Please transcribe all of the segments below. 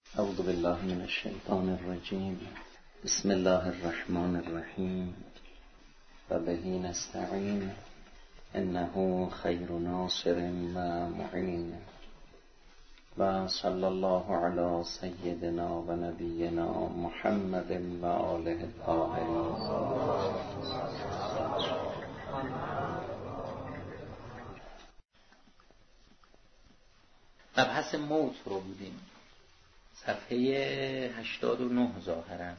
اعوذ بالله من الشیطان الرجیم. بسم الله الرحمن الرحیم و به نستعین انه خیر ناصر و معین و صلی الله علی سیدنا و نبینا محمد و آله الطاهرین. مبحث موت رو بودیم، صفحه 89 ظاهرا.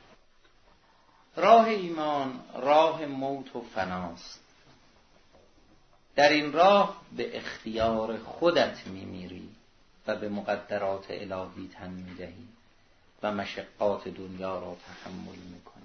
راه ایمان راه موت و فناست. در این راه به اختیار خودت میمیری و به مقدرات الهی تن میدهی و مشقات دنیا را تحمل میکنی.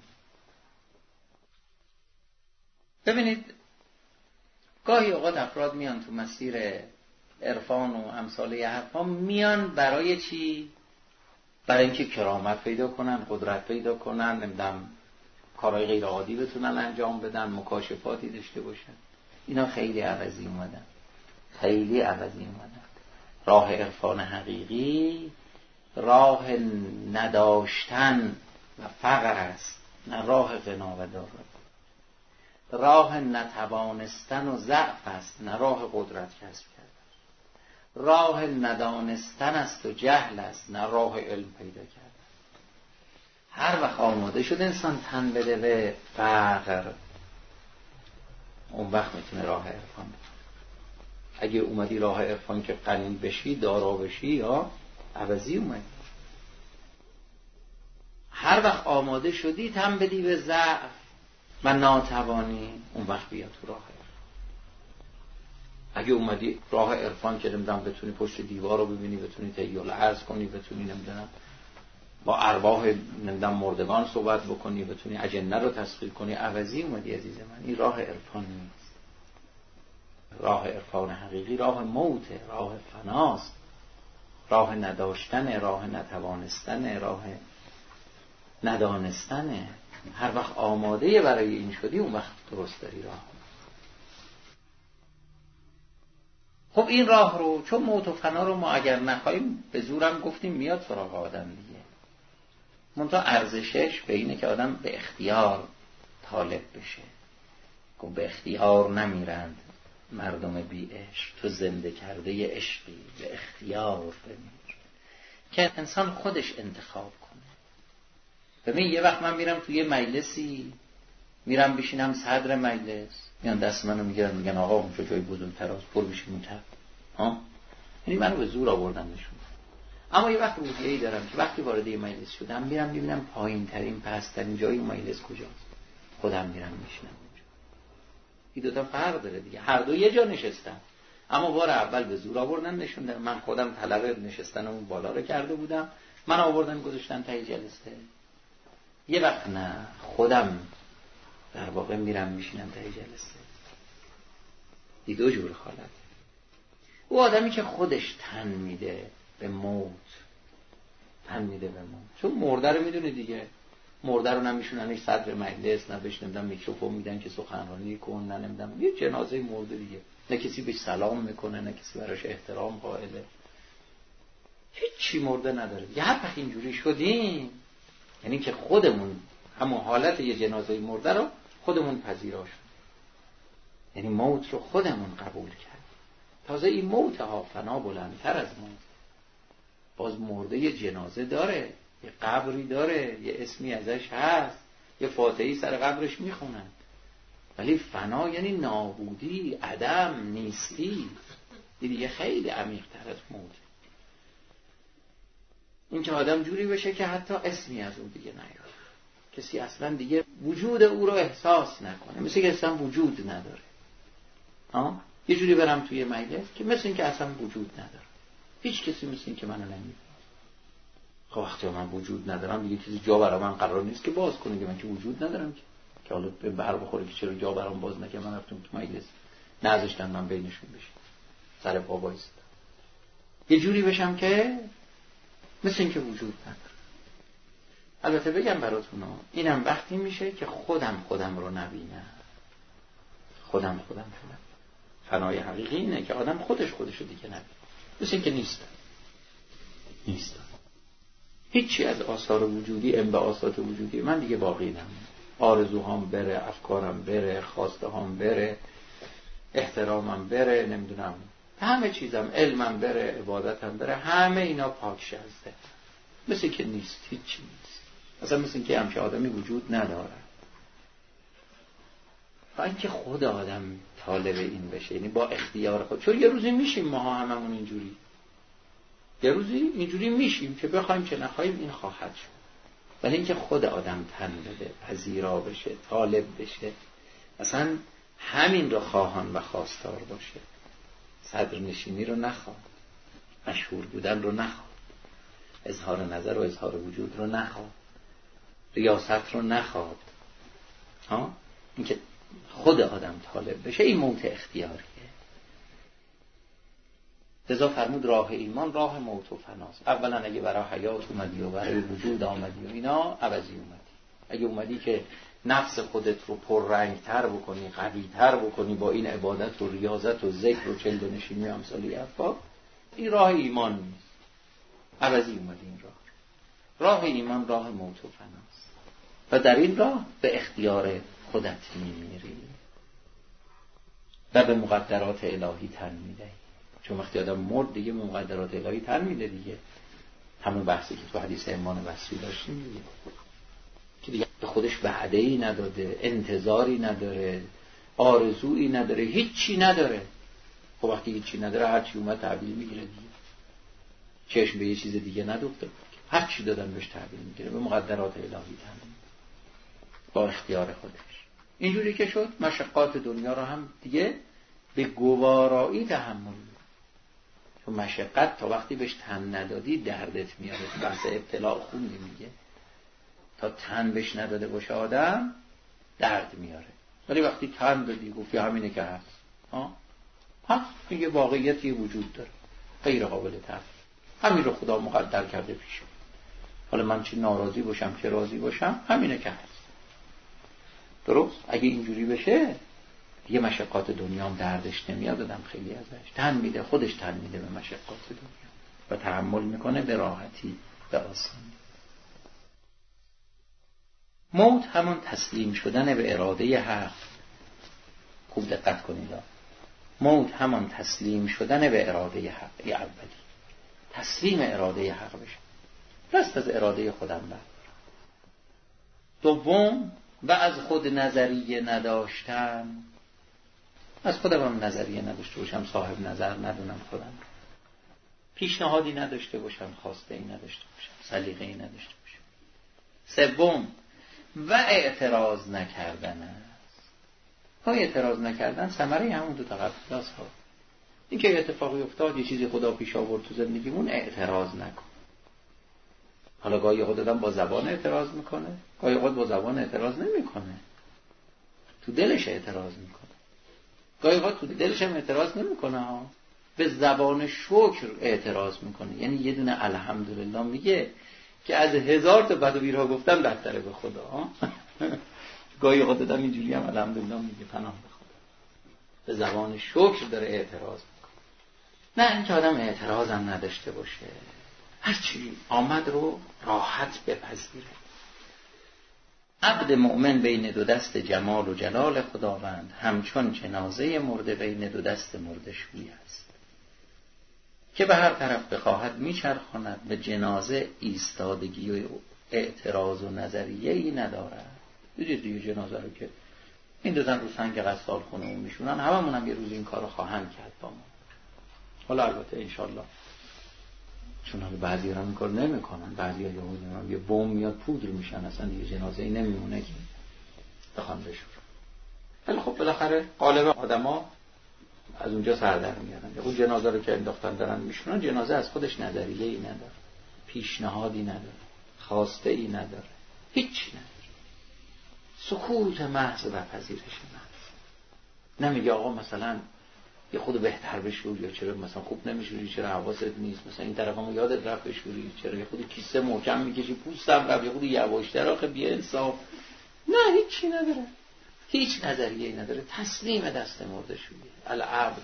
ببینید گاهی اوقات افراد میان تو مسیر عرفان و امثال حرفا، میان برای چی؟ برای اینکه کرامت پیدا کنن، قدرت پیدا کنن، نمیدونم کارهای غیر عادی بتونن انجام بدن، مکاشفاتی داشته باشن. اینا خیلی عوضی اومدن، خیلی عوضی اومدن. راه عرفان حقیقی راه نداشتن و فقر است، نه راه غنا و دارایی. راه نتوانستن و ضعف است، نه راه قدرت کسب کردن. راه ندانستن است و جهل است، نه راه علم پیدا کردن. هر وقت آماده شد انسان تن بده به فقر، اون وقت میتونه راه عرفان بده. اگه اومدی راه عرفان که غنی بشی، دارا بشی، یا عوضی اومدی. هر وقت آماده شدی تن بدی به ضعف و ناتوانی، اون وقت بیا تو راه عرفان. اگه اومدی راه عرفان که نمیدونم بتونی پشت دیوار رو ببینی، بتونی تحیل عرض کنی، بتونی نمیدونم با ارواح نمیدونم مردگان صحبت بکنی، بتونی اجنه رو تسخیر کنی، عوضی اومدی عزیز من. این راه عرفان نیست. راه عرفان حقیقی راه موته، راه فناست، راه نداشتن، راه نتوانستن، راه ندانستن. هر وقت آماده برای این شدی، اون وقت درست داری راه. خب این راه رو، چون موت و فنا رو ما اگر نخواهیم به زورم گفتیم میاد سراغ آدم دیگه. منتها ارزشش به اینه که آدم به اختیار طالب بشه. که به اختیار نمیرند مردم بی عشق، تو زنده کرده عشقی به اختیار بمیر. که انسان خودش انتخاب کنه. ببین یه وقت من میرم توی مجلسی، میرم بشینم صدر مجلس، میان دست منو میگیرن میگن آقا اونجا جای بزرگتر است، برو بشین اونجا. یعنی منو به زور آوردن نشون. اما یه وقت روحیه‌ای دارم که وقتی وارد یه مجلس شدم میرم ببینم پایین ترین پست‌ترین جای مجلس کجاست، خودم میرم میشینم اونجا. این دو تا فرق داره دیگه. هر دو یه جا نشستم، اما بار اول به زور آوردن نشوندن. من خودم طلب نشستن اون بالا رو کرده بودم، من آوردن گذاشتن ته جلسه. یه وقت نه، خودم در واقع میرم میشینم ته جلسه. این دو جور حالت. او آدمی که خودش تن میده به موت، تن میده به موت. چون مرده رو میدونه دیگه، مرده رو نمیشوننش صدر مجلس، نه بهش نمیدونم میکروفون میدن که سخنرانی کن، نه نمیدونم یه جنازه مرده دیگه، نه کسی بهش سلام میکنه، نه کسی براش احترام قائله، هیچی مرده نداره. یه هر وقت اینجوری شدیم، یعنی که خودمون همون حالت یه جنازه مرده رو خودمون پذیرا شد، یعنی موت رو خودمون قبول کرد. تازه این موت ها فنا بلندتر از موت. باز مرده یه جنازه داره، یه قبری داره، یه اسمی ازش هست، یه فاتحه‌ای سر قبرش میخونن. ولی فنا یعنی نابودی، عدم، نیستی. این دیگه خیلی عمیق‌تر از موت. این که آدم جوری بشه که حتی اسمی از اون دیگه نیاره، کسی اصلا دیگه وجود او رو احساس نکنه، مثل که اصلا وجود نداره. یه جوری برم توی مجلس که مثل این که اصلا وجود نداره، هیچ کسی مثل این که منو نمی‌بینه. خب وقتی من وجود ندارم دیگه کسی جا برای من قرار نیست که باز کنه، که من که وجود ندارم که حالا به بر بخوره که چرا جا برام باز نکنه. من رفتم تو مجلس نذاشتن من بینشون بشم، سر پا وایسادم. یه جوری بشم که مثل این که وجود نداره. البته بگم براتون اینم وقتی میشه که خودم رو نبینم، خودم رو نبینم. فنای حقیقی اینه که آدم خودش رو دیگه نبینه، مثل این که نیستم. هیچی از آثار وجودی، انبعاثات وجودی من دیگه باقی نمونه. آرزوهام بره، افکارم بره، خواسته هام بره، احترامم بره، نمیدونم همه چیزم، علمم بره، عبادتم بره، همه اینا پاک شه از ذهن. مثل که نیست، هیچی نیست. اصلا مثل که همچه آدمی وجود نداره. و اینکه خود آدم طالب این بشه، یعنی با اختیار خود. چون یه روزی میشیم ما هممون اینجوری، یه روزی اینجوری میشیم که بخوایم چه نخواهیم این خواهد شد. ولی اینکه خود آدم تن بده، پذیرا بشه، طالب بشه، اصلا همین رو خواهان و خواستار باشه. صدر نشینی رو نخواد، مشهور بودن رو نخواد، اظهار نظر و اظهار وجود رو نخواد، ریاست رو نخواد. اینکه خود آدم طالب بشه، این موت اختیاریه. لذا فرمود راه ایمان راه موت و فناست. اولا اگه برای حیات اومدی و برای وجود آمدی و اینا، عوضی اومدی. اگه اومدی که نفس خودت رو پررنگ تر بکنی، قوی تر بکنی با این عبادت و ریاضت و ذکر و چلد و نشینی و امثالی حرفا، این راه ایمان نیست. عوضی اومدی این راه ایمان راه موت و فناست. و در این راه به اختیار خودت میمیری و به مقدرات الهی تن میدهی. چون وقتی آدم مرد دیگه به مقدرات الهی تن میده دیگه. همون بحثی که تو حدیث امان وصی داشتیم دیگه، که دیگه به خودش وعده‌ای نداده، انتظاری نداره، آرزویی نداره، هیچی نداره. خب وقتی هیچی نداره هر چی اومد تحویل میگیره دیگه. چشم به یه چیز دیگه ندوخته، هر چی دادن بهش تحویل میگیره، به مقدرات الهی تن میده با اختیار خودش. اینجوری که شد مشقات دنیا رو هم دیگه به گوارایی تحمل. چون مشقت تا وقتی بهش تن ندادی دردت میاره. بحث ابتلاء خوندی میگه تا تن بهش نداده باشه آدم درد میاره. ولی وقتی تن دادی گفتی همینه که هست، هست میگه واقعیتی وجود داره غیر قابل تغییر، همین رو خدا مقدر کرده پیش. حالا من چه ناراضی باشم چه راضی باشم همینه که هست. درست؟ اگه اینجوری بشه دیگه مشقات دنیا هم دردش نمیاد، آدم خیلی ازش تن میده، خودش تن میده به مشقات دنیا و تحمل میکنه به راحتی، به آسانی. موت همون تسلیم شدن به اراده حق. خوب دقت کنید، موت همون تسلیم شدن به اراده حق. اولی تسلیم اراده حق بشه، دست از اراده خودم بردارم. دوم و از خود نظریه نداشتن. از خودم هم نظریه نداشته باشم، صاحب نظر ندونم خودم، پیشنهادی نداشته باشم، خواسته ای نداشته باشم، سلیقه ای نداشته باشم. سوم و اعتراض نکردن است. اعتراض نکردن ثمره همون دو تا قبل است. این که اتفاقی افتاد، یه چیزی خدا پیش آورد تو زندگیمون، اعتراض نکن. حالا گاهی خود آدم با زبان اعتراض میکنه، گاهی خود با زبان اعتراض نمیکنه، تو دلش اعتراض میکنه. گاهی خود تو دلش هم اعتراض نمیکنه، به زبان شکر اعتراض میکنه. یعنی یه دونه الحمدلله میگه که از 1000 تا بد و بیرها گفتن بهتره به خدا. گاهی خود آدم اینجوری هم الحمدلله میگه پناه به خدا، به زبان شکر داره اعتراض میکنه. نه اینکه آدم اعتراض هم نداشته باشه، هرچی آمد رو راحت بپذیره. عبد مؤمن بین دو دست جمال و جلال خداوند همچون جنازه مرده بین دو دست مرده شوی است که به هر طرف بخواهد میچرخاند، به جنازه ایستادگی و اعتراض و نظریه‌ای ندارد. دیدید جنازه رو که این دو زن رو سنگ غسال خونه میشونن، هممون هم یه روز این کارو خواهند کرد با ما. حالا البته انشالله، چون حالا بعضی ها این کار نمیکنن، بعضی ها یه بم میاد پودر میشن، اصلا دیگه جنازه ای نمیمونه که بخوام بشورن. ولی خب بالاخره غالب آدما از اونجا سر در میارن. اون جنازه رو که انداختن دارن میشونن، جنازه از خودش نظریه ای نداره، پیشنهادی نداره، خواسته ای نداره، هیچی نداره. سکوت محض و پذیرش محض. نمیگه آقا مثلا یه خود بهتر بشور، یا چرا مثلا خوب نمیشوری، چرا حواست نیست، مثلا این طرفمو یادت رفت بشوری، چرا یه خود کیسه محکم میکشی پوستم رفت، یه خود یواشتر، آخه بی انصاف. نه هیچی نداره، هیچ نظریه‌ای نداره. تسلیم دست مرده شویه. العبد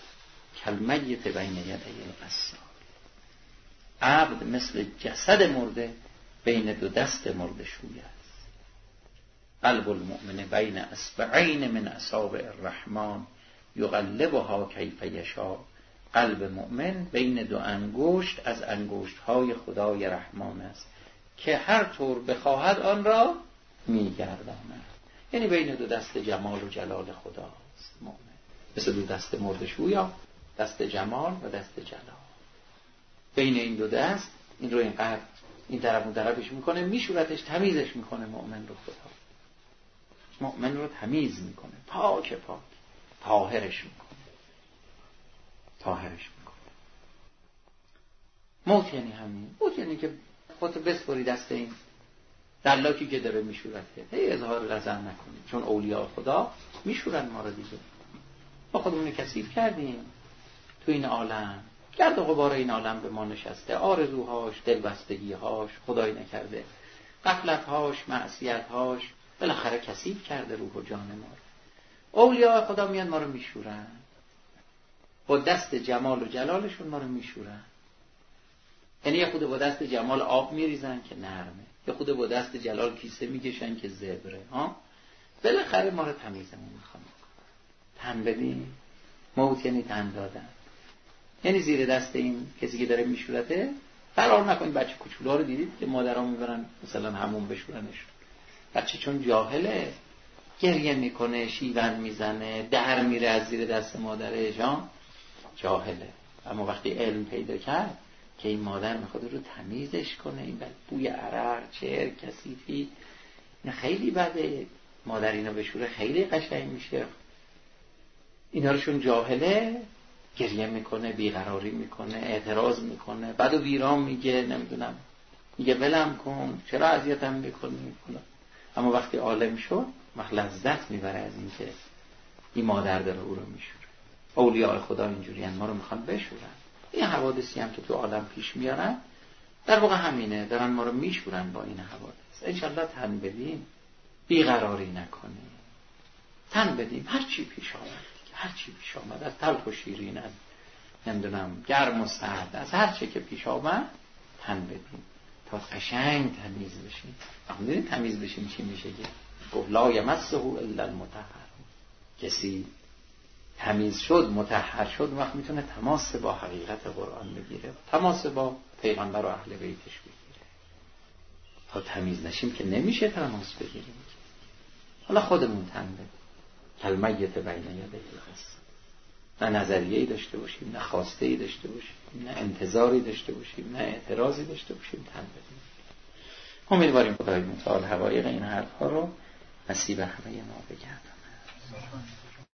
کالمیت بین یدی القصال. عبد مثل جسد مرده بین دو دست مرده شوی است. قلب المؤمن بین اصبعین من اصابع الرحمن یقلبها کیف یشاء. قلب مؤمن بین دو انگشت از انگشت‌های خدای رحمان است که هر طور بخواهد آن را می‌گرداند. یعنی بین دو دست جمال و جلال خداست مؤمن، مثل دو دست مرده شویا، دست جمال و دست جلال. بین این دو دست این رو اینقدر این طرف اون طرفش میکنه، میشورتش، تمیزش میکنه. مؤمن رو خدا مؤمن رو تمیز میکنه، پاک طاهرش میکنه. موت یعنی همین. موت یعنی که خودت بسپری دست این دلاکی که داره میشورته، هی اظهار رضا نکنی، چون اولیاء خدا میشورن ما رو دیگه. ما خودمون کثیف کردیم تو این عالم، گرد و غبار این عالم به ما نشسته، آرزوهاش، دلبستگیهاش، خدای نکرده غفلتهاش، معصیتهاش، بالاخره کثیف کرده روح و جان ما رو. اولیاء خدا میان ما رو میشورن، با دست جمال و جلالشون ما رو میشورن. یعنی یه خود با دست جمال آب میریزن که نرمه، یه خود با دست جلال کیسه میکشن که زبره. بالاخره ما رو تمیزمون میخوان. تن بدین. موت یعنی تن دادن. یعنی زیر دست این کسی که داره میشورته فرار نکنید. بچه کوچولا رو دیدید که مادرها میبرن مثلا همون بشورنشون. بچه چون جاهله گریه میکنه، شیون میزنه، در میره از زیر دست مادرش، جاهله. اما وقتی علم پیدا کرد که این مادر میخواد رو تمیزش کنه، این بوی عرق، چهر، کثیفی، این خیلی بده، مادر اینو بشوره خیلی قشنگ میشه. اینا رو چون جاهله گریه میکنه، بیقراری میکنه، اعتراض میکنه، بعد و ویران میگه، نمیدونم، میگه ولم کن، چرا اذیتم میکنی. اما وقتی عالم شد لذت میبره از این که این مادر داره او رو میشوره. اولیاء خدا اینجوری ما رو میخوان بشورن. این حوادثی هم که تو عالم پیش میارن در واقع همینه، دارن ما رو میشورن با این حوادث. انشالله تن بدیم، بیقراری نکنیم، تن بدیم. هر چی پیش آمد، از تلخ و شیرین، از نمیدونم گرم و سرد، از هر چی که پیش آمد تن بدیم تا قشنگ تمیز بشیم. میدونید تمیز بشیم چی میشه؟ گفت لا یمسه الا المطهر. کسی تمیز شد، مطهر شد، وقت میتونه تماس با حقیقت قرآن بگیره، تماس با پیغمبر و اهل بیتش بگیره. تا تمیز نشیم که نمیشه تماس بگیریم. حالا خودمون تن بدیم. کلمیت بین یدی القصه. نه نظریه‌ای داشته باشیم، نه خواسته‌ای داشته باشیم، نه انتظاری داشته باشیم، نه اعتراضی داشته باشیم، تن بدیم. امیدواریم خدای متعال حقایق این حرف‌ها رو نصیب همه ما بگرداند.